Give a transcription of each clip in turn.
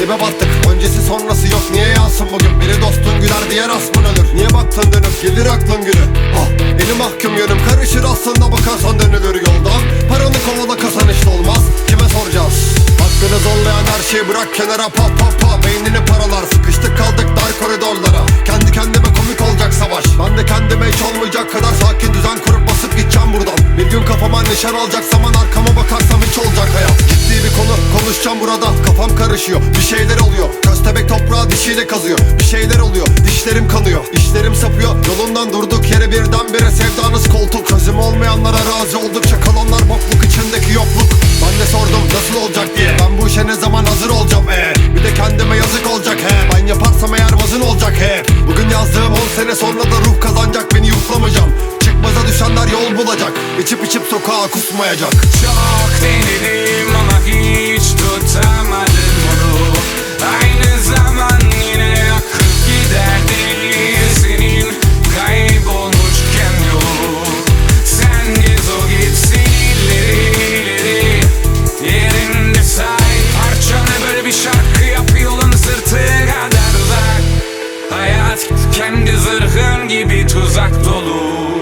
dibe battık, öncesi sonrası yok, niye yansın bugün? Biri dostun güler, diğer asmın ölür. Niye baktın dönüp gelir aklın günü? Eli mahkum yönüm karışır aslında, bakarsan dönülür yoldan. Paranı kovala, kazanışlı olmaz, kime soracağız? Hakkını zorlayan her şeyi bırak kenara, pa pa pa. Beynini paralar, sıkıştık kaldık dar koridorlara. Kendi kendime komik olacak savaş. Ben de kendime hiç olmayacak kadar sakin düzen kurup basıp gideceğim buradan. Bir gün kafama nişan alacak zaman, arkama bakarsam hiç olacak hayat. Ciddi bir konu konuşacağım burada, kafam karışıyor, bir şeyler oluyor. Köstebek toprağı dişiyle kazıyor, bir şeyler oluyor, dişlerim kanıyor, işlerim sapıyor. Yolundan durduk yere birdenbire sevdanız koltuk. Çözüm olmayanlara razı oldukça kalanlar bokluk içindeki yokluk. Ben de sordum nasıl olacak diye, ben bu işe ne zaman hazır olacağım bir de kendime yazık olacak ben yaparsam eğer vazın olacak Bugün yazdığım 10 sene sonra da ruh kazanacak, beni yuhlamayacağım. Çıkmaza düşenler yol bulacak, içip sokağa kusmayacak. Çok denedim ama hiç tutamadım onu. Aynı zaman yine akıp giderdi senin kaybolmuşken yolu. Sen gez o gitsin ileri yerinde say. Parçanı böyle bir şarkı yap, yolun sırtı kadar uzak. Hayat kendi zırhın gibi tuzak dolu.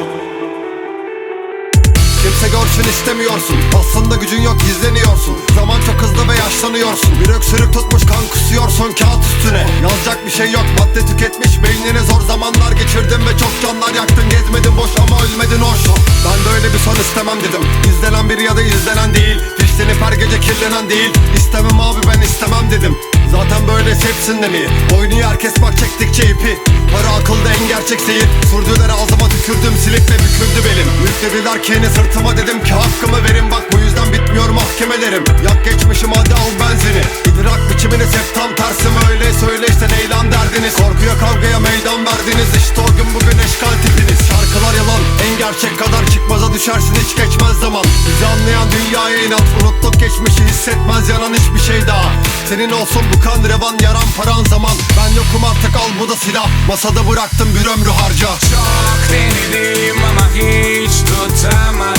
Kimse görsün istemiyorsun, aslında gücün yok, gizleniyorsun. Zaman çok hızlı ve yaşlanıyorsun. Bir öksürük tutmuş, kan kusuyorsun kağıt üstüne. Yazacak bir şey yok, madde tüketmiş beynine. Zor zamanlar geçirdim ve çok canlar yaktın. Gezmedin boş ama ölmedin hoş. Ben böyle bir son istemem dedim, İzlenen biri ya da izlenen değil. Fişlenip her gece kirlenen değil. İstemem abi, ben istemem dedim. Zaten böyle hepsinden iyi. Oynuyor herkes bak çektikçe ipi. Para akılda en gerçek seyir. Sürdüler ağzıma tükürdüm, silip ve büküldü belim. Yüklediler kini sırtıma, dedim ki hakkımı verin. Bak bu yüzden bitmiyor mahkemelerim. Yak geçmişim hadi al benzini. İdrak biçiminiz hep tam tersi mi? Öyle söyle işte neylan derdiniz. Korkuya kavgaya meydan verdiniz. İşte o gün bugün eşkal tipiniz. Şarkılar yalan, en gerçek kadar çıkmaza düşersin, hiç geçmez zaman. Bizi anlayan dünyaya inat, unuttuk geçmişi, hissetmez yanan hiçbir şey daha. Senin olsun bu kan revan, yaran paran zaman. Ben yokum artık, al bu da silah. Masada bıraktım bir ömrü harca. Çok denedim ama hiç tutamadım